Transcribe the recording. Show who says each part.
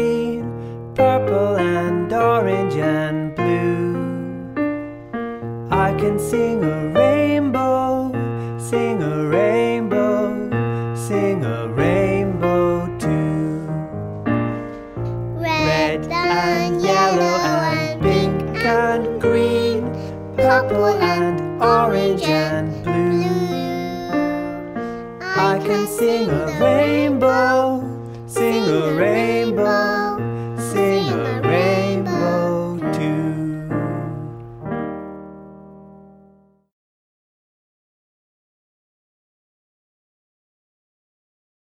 Speaker 1: green, purple and orange and blue. I can sing a rainbow, sing a rainbow, sing a rainbow too.
Speaker 2: Red and yellow and pink and green,
Speaker 1: purple and orange and blue. I can sing a rainbow,